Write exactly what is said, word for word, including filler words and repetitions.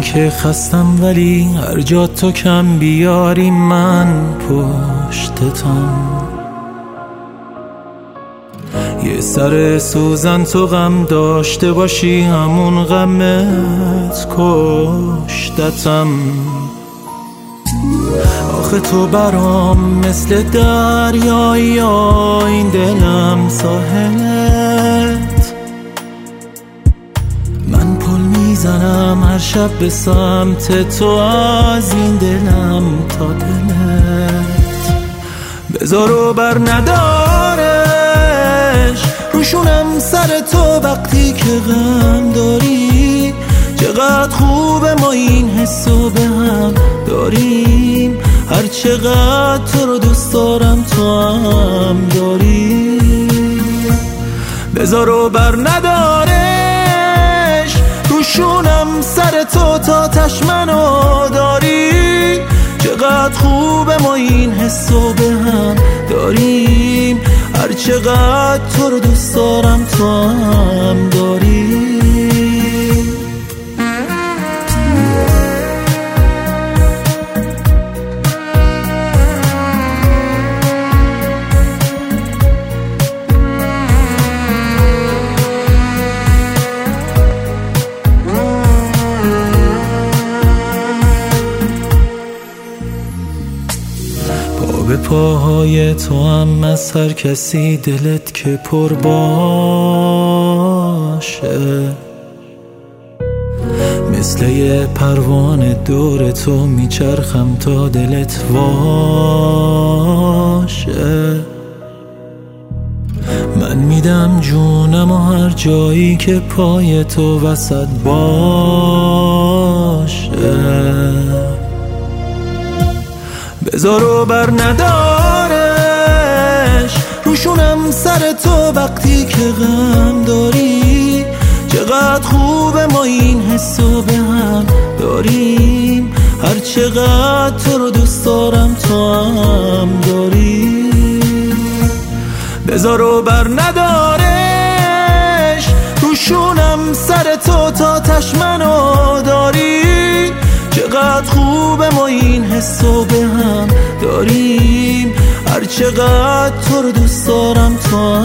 که خستم ولی هر جا تو کم بیاری من پشتتم. یه سر سوزن تو غم داشته باشی همون غمت کشتتم. آخه تو برام مثل دریایی، این دلم ساحلت. من پل میزنم هر شب به سمت تو، از این دلم تا دلت. بذار و بر ندارش روشونم سر تو وقتی که غم داری. چقدر خوبه ما این حسو به هم داریم، هر چقدر تو رو دوست دارم تو هم داری. بذار و بر ندارش روشونم سر تو تا تشمنو داری. چقدر خوبه ما این حسو به هم داریم، هر چقدر تو رو دوست دارم تو هم داری. به پاهای تو هم از هر کسی دلت که پر باشه. مثل یه پروانه دور تو میچرخم تا دلت واشه. من میدم جونم و هر جایی که پای تو وسط باشه. بذار و بر ندارش روشونم سر تو وقتی که غم داری. چقدر خوبه ما این حسو به هم داریم، هر چقدر تو رو دوست دارم تو هم داری. بذار و بر ندارش روشونم سر تو تا تشمنو داری. چقدر خوبه ما این حسو به هم داریم، هر چقدر تو رو دوست دارم تو